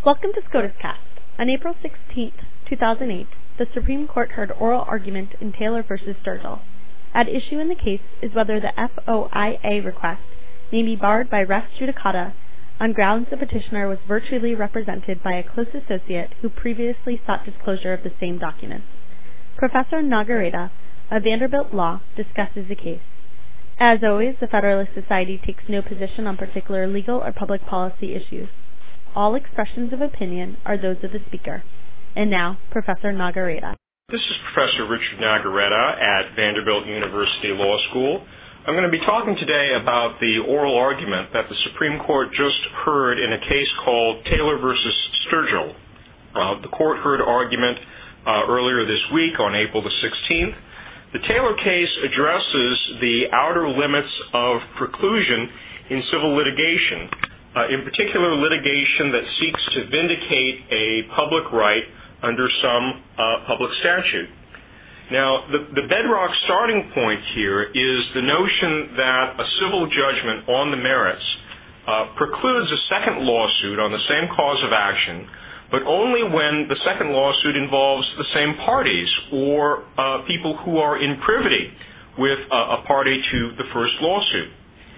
Welcome to SCOTUScast. On April 16, 2008, the Supreme Court heard oral argument in Taylor v. Sturgill. At issue in the case is whether the FOIA request may be barred by res judicata on grounds the petitioner was virtually represented by a close associate who previously sought disclosure of the same documents. Professor Nagareta of Vanderbilt Law discusses the case. As always, the Federalist Society takes no position on particular legal or public policy issues. All expressions of opinion are those of the speaker. And now, Professor Nagareta. This is Professor Richard Nagareta at Vanderbilt University Law School. I'm going to be talking today about the oral argument that the Supreme Court just heard in a case called Taylor v. Sturgill. The court heard argument earlier this week on April the 16th. The Taylor case addresses the outer limits of preclusion in civil litigation, in particular litigation that seeks to vindicate a public right under some public statute. Now, the bedrock starting point here is the notion that a civil judgment on the merits precludes a second lawsuit on the same cause of action, but only when the second lawsuit involves the same parties or people who are in privity with a party to the first lawsuit.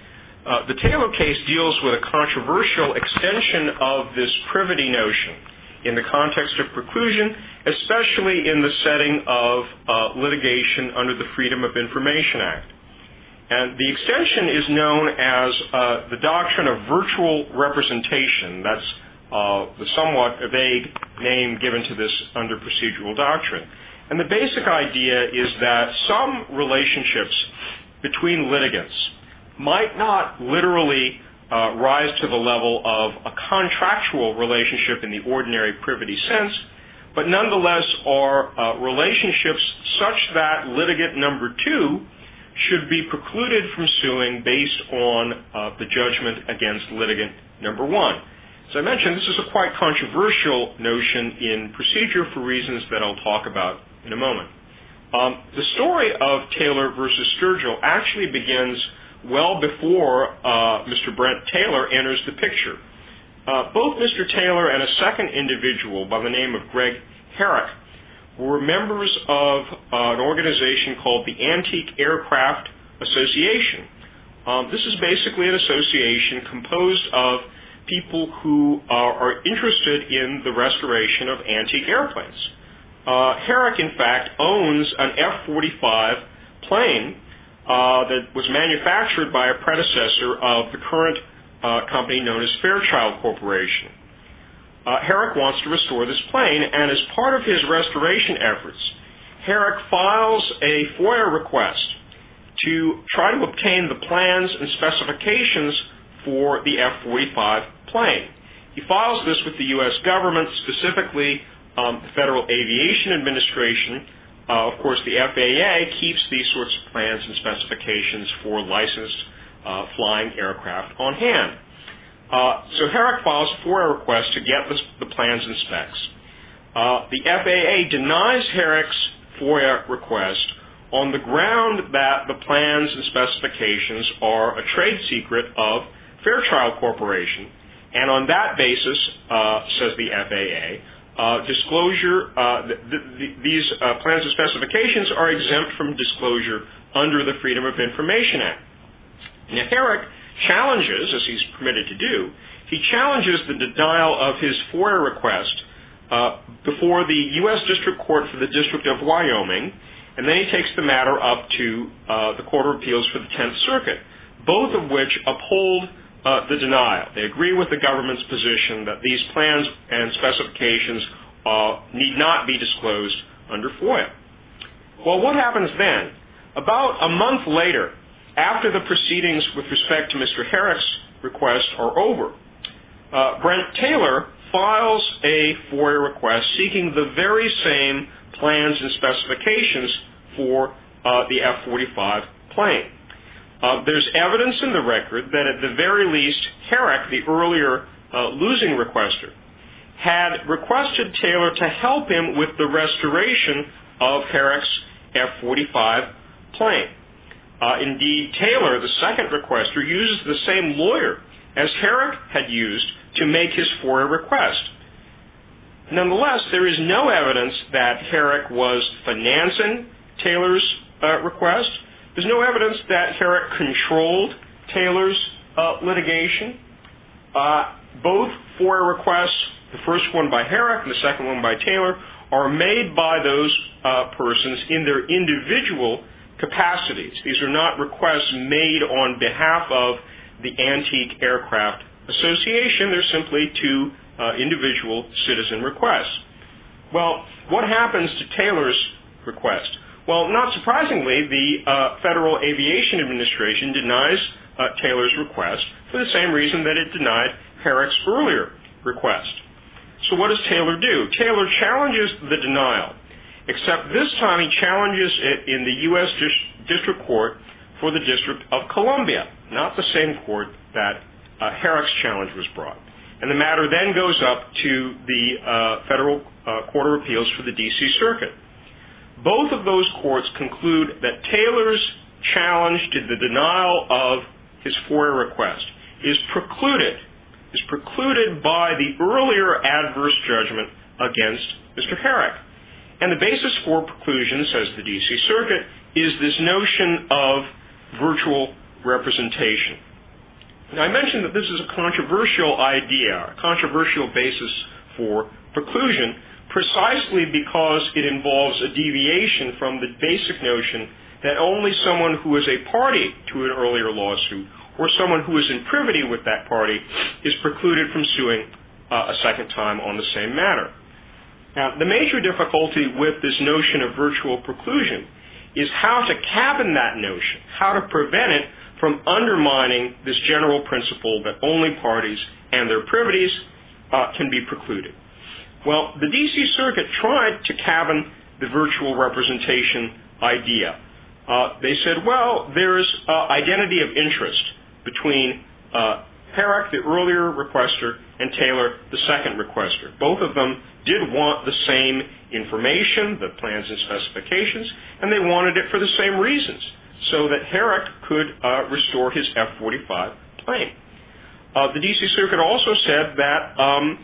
The Taylor case deals with a controversial extension of this privity notion in the context of preclusion, especially in the setting of litigation under the Freedom of Information Act. And the extension is known as the doctrine of virtual representation. That's the somewhat vague name given to this under procedural doctrine. And the basic idea is that some relationships between litigants might not literally rise to the level of a contractual relationship in the ordinary privity sense, but nonetheless are relationships such that litigant number two should be precluded from suing based on the judgment against litigant number one. As I mentioned, this is a quite controversial notion in procedure for reasons that I'll talk about in a moment. The story of Taylor versus Sturgill actually begins well before Mr. Brent Taylor enters the picture. Both Mr. Taylor and a second individual by the name of Greg Herrick were members of an organization called the Antique Aircraft Association. This is basically an association composed of people who are interested in the restoration of antique airplanes. Herrick, in fact, owns an F-45 plane that was manufactured by a predecessor of the current company known as Fairchild Corporation. Herrick wants to restore this plane, and as part of his restoration efforts, Herrick files a FOIA request to try to obtain the plans and specifications for the F-45 plane. He files this with the U.S. government, specifically the Federal Aviation Administration. Of course, the FAA keeps these sorts of plans and specifications for licensed flying aircraft on hand. So Herrick files a FOIA request to get the plans and specs. The FAA denies Herrick's FOIA request on the ground that the plans and specifications are a trade secret of Fairchild Corporation, and on that basis, says the FAA, disclosure, these plans and specifications are exempt from disclosure under the Freedom of Information Act. Now, Herrick challenges, as he's permitted to do, he challenges the denial of his FOIA request before the U.S. District Court for the District of Wyoming, and then he takes the matter up to the Court of Appeals for the 10th Circuit, both of which uphold the denial. They agree with the government's position that these plans and specifications need not be disclosed under FOIA. Well, what happens then? About a month later, after the proceedings with respect to Mr. Herrick's request are over, Brent Taylor files a FOIA request seeking the very same plans and specifications for the F-45 plane. There's evidence in the record that at the very least, Herrick, the earlier losing requester, had requested Taylor to help him with the restoration of Herrick's F-45 plane. Indeed, Taylor, the second requester, uses the same lawyer as Herrick had used to make his FOIA request. Nonetheless, there is no evidence that Herrick was financing Taylor's request. There's no evidence that Herrick controlled Taylor's litigation. Both FOIA requests, the first one by Herrick and the second one by Taylor, are made by those persons in their individual capacities. These are not requests made on behalf of the Antique Aircraft Association. They're simply two individual citizen requests. Well, what happens to Taylor's request? Well, not surprisingly, the Federal Aviation Administration denies Taylor's request for the same reason that it denied Herrick's earlier request. So what does Taylor do? Taylor challenges the denial, except this time he challenges it in the U.S. District Court for the District of Columbia, not the same court that Herrick's challenge was brought. And the matter then goes up to the Federal Court of Appeals for the D.C. Circuit. Both of those courts conclude that Taylor's challenge to the denial of his FOIA request is precluded by the earlier adverse judgment against Mr. Herrick. And the basis for preclusion, says the D.C. Circuit, is this notion of virtual representation. Now, I mentioned that this is a controversial idea, a controversial basis for preclusion, precisely because it involves a deviation from the basic notion that only someone who is a party to an earlier lawsuit or someone who is in privity with that party is precluded from suing a second time on the same matter. Now, the major difficulty with this notion of virtual preclusion is how to cabin that notion, how to prevent it from undermining this general principle that only parties and their privities can be precluded. Well, the D.C. Circuit tried to cabin the virtual representation idea. They said, well, there's identity of interest between Herrick, the earlier requester, and Taylor, the second requester. Both of them did want the same information, the plans and specifications, and they wanted it for the same reasons, so that Herrick could restore his F-45 plane. The D.C. Circuit also said that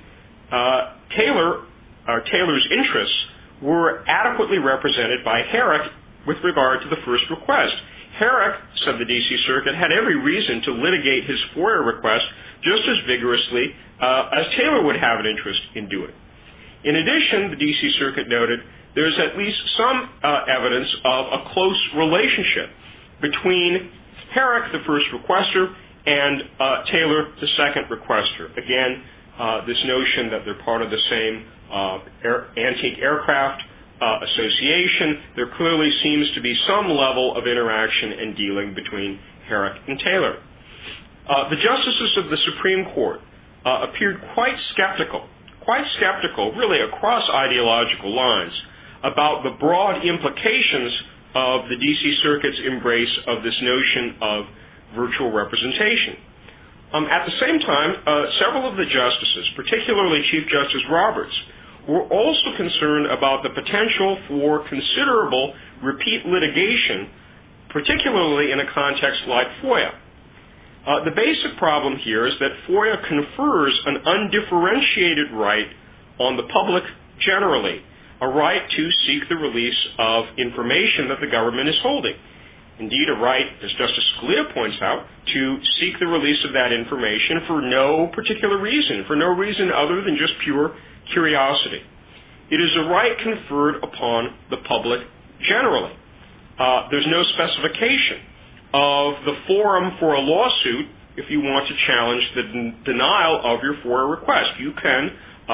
Taylor's interests were adequately represented by Herrick with regard to the first request. Herrick, said the D.C. Circuit, had every reason to litigate his FOIA request just as vigorously as Taylor would have an interest in doing. In addition, the D.C. Circuit noted there's at least some evidence of a close relationship between Herrick, the first requester, and Taylor, the second requester. Again, this notion that they're part of the same Antique Aircraft Association, there clearly seems to be some level of interaction and dealing between Herrick and Taylor. The justices of the Supreme Court appeared quite skeptical, really across ideological lines, about the broad implications of the D.C. Circuit's embrace of this notion of virtual representation. At the same time, several of the justices, particularly Chief Justice Roberts, were also concerned about the potential for considerable repeat litigation, particularly in a context like FOIA. The basic problem here is that FOIA confers an undifferentiated right on the public generally, a right to seek the release of information that the government is holding. Indeed, a right, as Justice Scalia points out, to seek the release of that information for no particular reason, for no reason other than just pure curiosity. It is a right conferred upon the public generally. There's no specification of the forum for a lawsuit if you want to challenge the denial of your FOIA request. You can,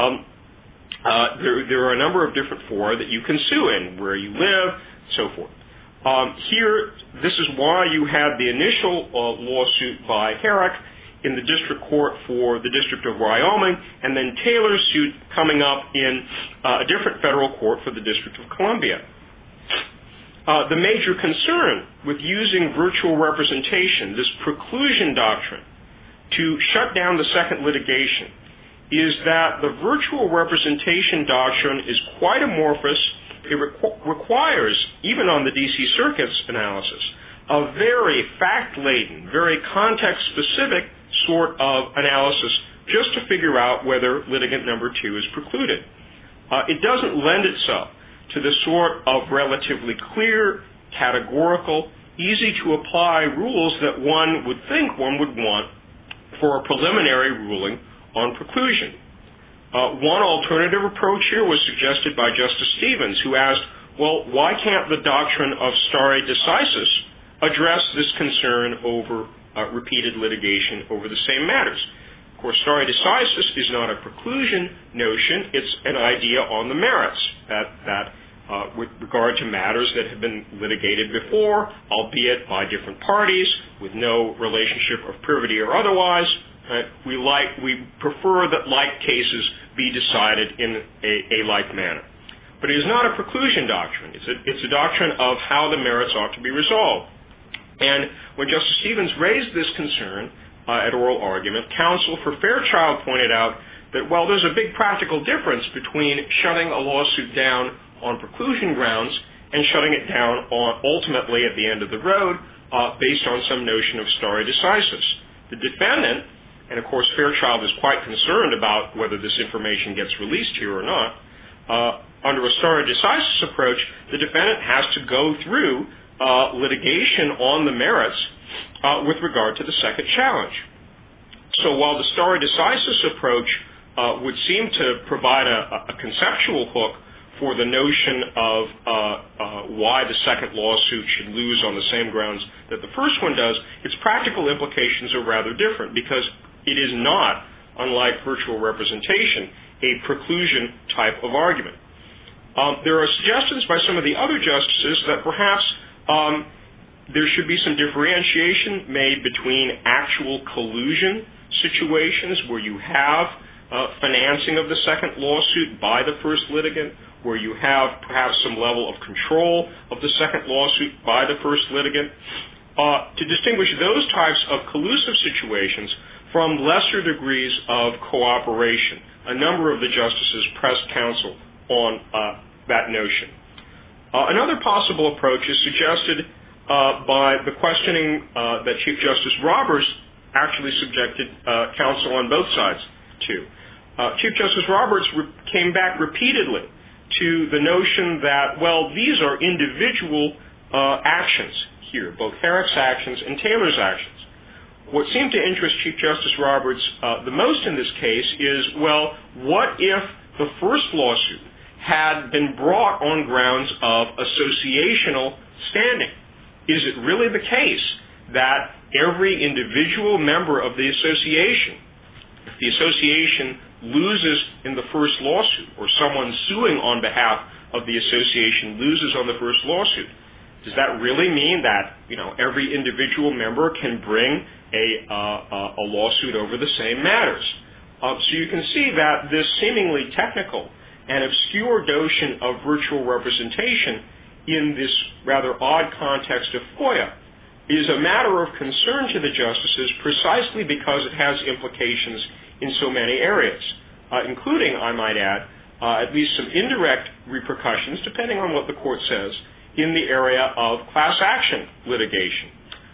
there are a number of different fora that you can sue in, where you live, so forth. Here, this is why you had the initial lawsuit by Herrick in the district court for the District of Wyoming, and then Taylor's suit coming up in a different federal court for the District of Columbia. The major concern with using virtual representation, this preclusion doctrine, to shut down the second litigation, is that the virtual representation doctrine is quite amorphous. It requires, even on the D.C. Circuit's analysis, a very fact-laden, very context-specific sort of analysis just to figure out whether litigant number two is precluded. it doesn't lend itself to the sort of relatively clear, categorical, easy-to-apply rules that one would think one would want for a preliminary ruling on preclusion. One alternative approach here was suggested by Justice Stevens, who asked, well, why can't the doctrine of stare decisis address this concern over repeated litigation over the same matters? Of course, stare decisis is not a preclusion notion. It's an idea on the merits that with regard to matters that have been litigated before, albeit by different parties, with no relationship of privity or otherwise, we prefer that like cases be decided in a like manner. But it is not a preclusion doctrine. It's a doctrine of how the merits ought to be resolved. And when Justice Stevens raised this concern at oral argument, counsel for Fairchild pointed out that, well, there's a big practical difference between shutting a lawsuit down on preclusion grounds and shutting it down ultimately at the end of the road based on some notion of stare decisis. The defendant, and of course Fairchild is quite concerned about whether this information gets released here or not, under a stare decisis approach, the defendant has to go through litigation on the merits with regard to the second challenge. So while the stare decisis approach would seem to provide a conceptual hook for the notion of why the second lawsuit should lose on the same grounds that the first one does, its practical implications are rather different because it is not, unlike virtual representation, a preclusion type of argument. There are suggestions by some of the other justices that perhaps there should be some differentiation made between actual collusion situations where you have financing of the second lawsuit by the first litigant, where you have perhaps some level of control of the second lawsuit by the first litigant, to distinguish those types of collusive situations from lesser degrees of cooperation. A number of the justices pressed counsel on that notion. Another possible approach is suggested by the questioning that Chief Justice Roberts actually subjected counsel on both sides to. Chief Justice Roberts came back repeatedly to the notion that, well, these are individual actions here, both Herrick's actions and Taylor's actions. What seemed to interest Chief Justice Roberts the most in this case is, well, what if the first lawsuit had been brought on grounds of associational standing? Is it really the case that every individual member of the association, if the association loses in the first lawsuit, or someone suing on behalf of the association loses on the first lawsuit, does that really mean that every individual member can bring a lawsuit over the same matters? So you can see that this seemingly technical and obscure notion of virtual representation in this rather odd context of FOIA is a matter of concern to the justices precisely because it has implications in so many areas, including, I might add, at least some indirect repercussions, depending on what the court says, in the area of class action litigation.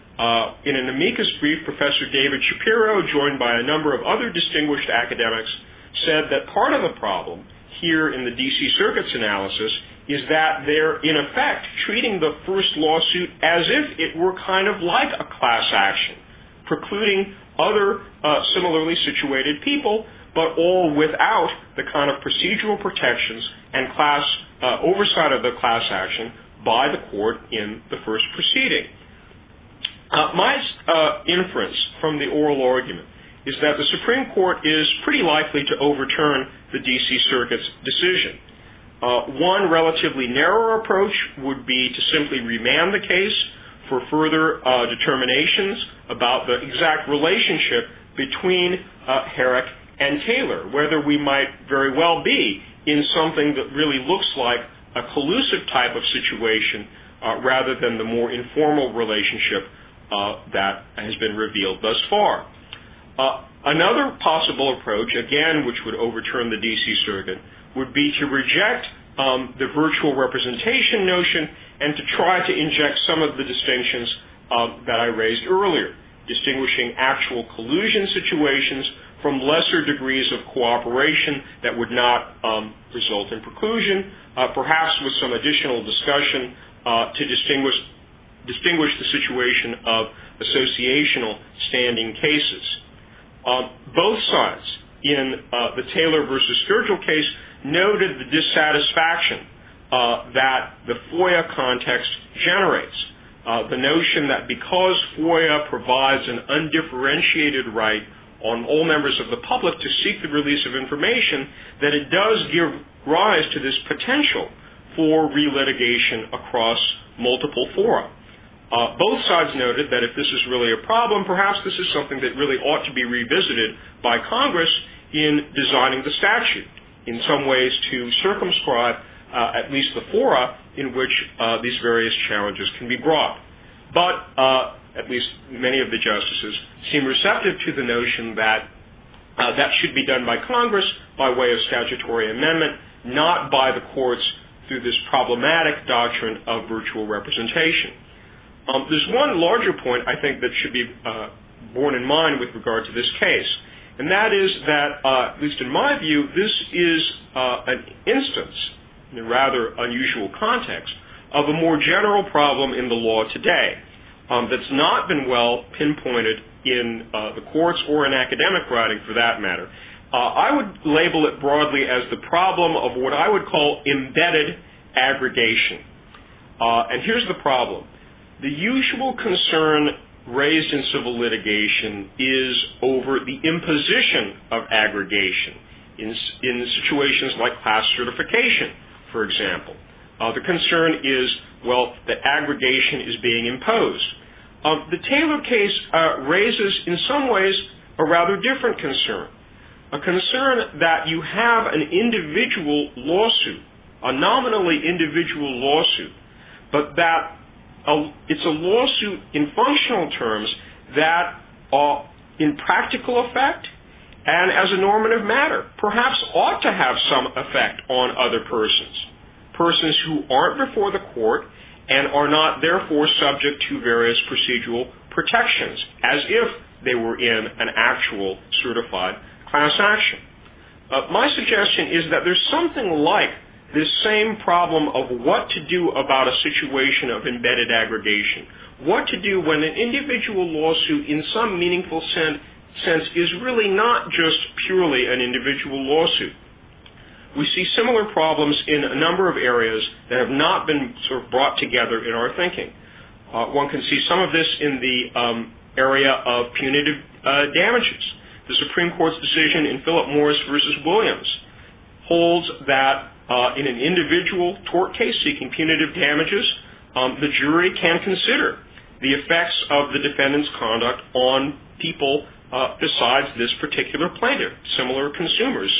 In an amicus brief, Professor David Shapiro, joined by a number of other distinguished academics, said that part of the problem here in the D.C. Circuit's analysis is that they're, in effect, treating the first lawsuit as if it were kind of like a class action, precluding other similarly situated people, but all without the kind of procedural protections and class oversight of the class action by the court in the first proceeding. My inference from the oral argument is that the Supreme Court is pretty likely to overturn the D.C. Circuit's decision. One relatively narrow approach would be to simply remand the case for further determinations about the exact relationship between Herrick and Taylor, whether we might very well be in something that really looks like a collusive type of situation rather than the more informal relationship that has been revealed thus far. Another possible approach, again, which would overturn the D.C. Circuit, would be to reject the virtual representation notion and to try to inject some of the distinctions that I raised earlier, distinguishing actual collusion situations from lesser degrees of cooperation that would not result in preclusion, perhaps with some additional discussion to distinguish the situation of associational standing cases. Both sides in the Taylor versus Sturgill case noted the dissatisfaction that the FOIA context generates. The notion that because FOIA provides an undifferentiated right on all members of the public to seek the release of information, that it does give rise to this potential for relitigation across multiple fora. Both sides noted that if this is really a problem, perhaps this is something that really ought to be revisited by Congress in designing the statute, in some ways to circumscribe at least the fora in which these various challenges can be brought. But at least many of the justices seem receptive to the notion that that should be done by Congress by way of statutory amendment, not by the courts through this problematic doctrine of virtual representation. There's one larger point I think that should be borne in mind with regard to this case, and that is that, at least in my view, this is an instance, in a rather unusual context, of a more general problem in the law today that's not been well pinpointed in the courts or in academic writing for that matter. I would label it broadly as the problem of what I would call embedded aggregation. And here's the problem. The usual concern raised in civil litigation is over the imposition of aggregation in situations like class certification, for example. The concern is, well, that aggregation is being imposed. The Taylor case raises, in some ways, a rather different concern, a concern that you have an individual lawsuit, a nominally individual lawsuit, but that it's a lawsuit in functional terms that, in practical effect and as a normative matter, perhaps ought to have some effect on other persons who aren't before the court and are not therefore subject to various procedural protections, as if they were in an actual certified class action. My suggestion is that there's something like this same problem of what to do about a situation of embedded aggregation, what to do when an individual lawsuit in some meaningful sense is really not just purely an individual lawsuit. We see similar problems in a number of areas that have not been sort of brought together in our thinking. One can see some of this in the area of punitive damages. The Supreme Court's decision in Philip Morris versus Williams holds that in an individual tort case seeking punitive damages, the jury can consider the effects of the defendant's conduct on people besides this particular plaintiff, similar consumers,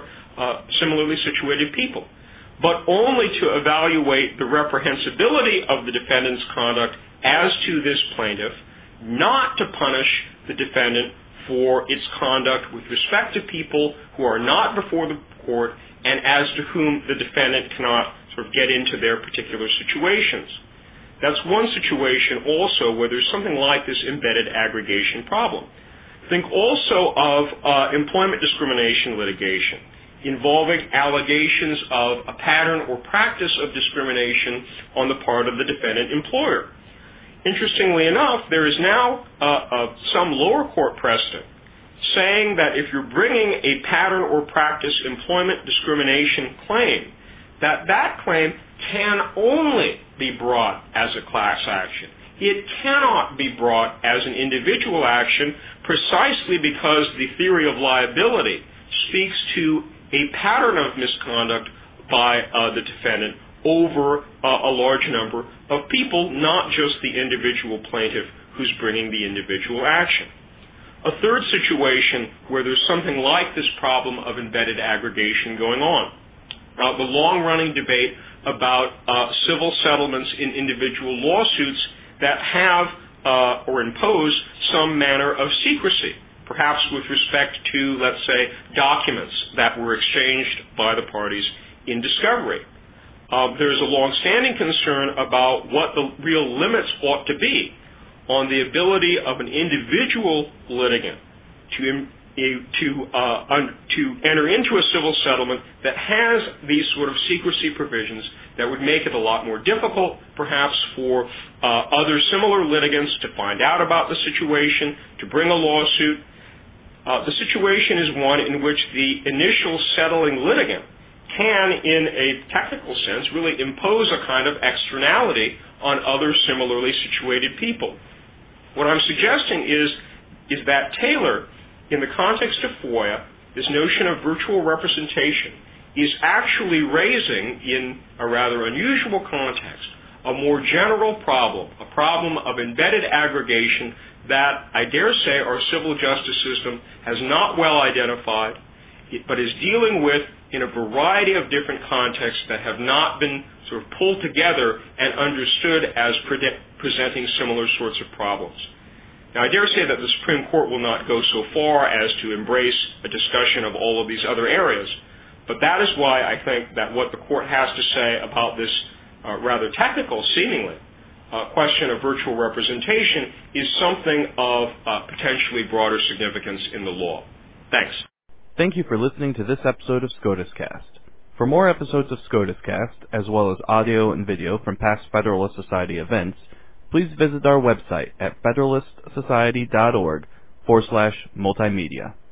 similarly situated people, but only to evaluate the reprehensibility of the defendant's conduct as to this plaintiff, not to punish the defendant for its conduct with respect to people who are not before the court and as to whom the defendant cannot sort of get into their particular situations. That's one situation also where there's something like this embedded aggregation problem. Think also of employment discrimination litigation involving allegations of a pattern or practice of discrimination on the part of the defendant employer. Interestingly enough, there is now some lower court precedent saying that if you're bringing a pattern or practice employment discrimination claim, that claim can only be brought as a class action. It cannot be brought as an individual action precisely because the theory of liability speaks to a pattern of misconduct by the defendant over a large number of people, not just the individual plaintiff who's bringing the individual action. A third situation where there's something like this problem of embedded aggregation going on. The long-running debate about civil settlements in individual lawsuits that have or impose some manner of secrecy, perhaps with respect to, let's say, documents that were exchanged by the parties in discovery. There's a long-standing concern about what the real limits ought to be on the ability of an individual litigant to to enter into a civil settlement that has these sort of secrecy provisions that would make it a lot more difficult, perhaps, for other similar litigants to find out about the situation, to bring a lawsuit. The situation is one in which the initial settling litigant can, in a technical sense, really impose a kind of externality on other similarly situated people. What I'm suggesting is that Taylor, in the context of FOIA, this notion of virtual representation is actually raising, in a rather unusual context, a more general problem, a problem of embedded aggregation that, I dare say, our civil justice system has not well identified, but is dealing with in a variety of different contexts that have not been sort of pulled together and understood as presenting similar sorts of problems. Now, I dare say that the Supreme Court will not go so far as to embrace a discussion of all of these other areas, but that is why I think that what the Court has to say about this rather technical, seemingly, question of virtual representation is something of potentially broader significance in the law. Thanks. Thank you for listening to this episode of SCOTUScast. For more episodes of SCOTUScast, as well as audio and video from past Federalist Society events, please visit our website at federalistsociety.org/multimedia.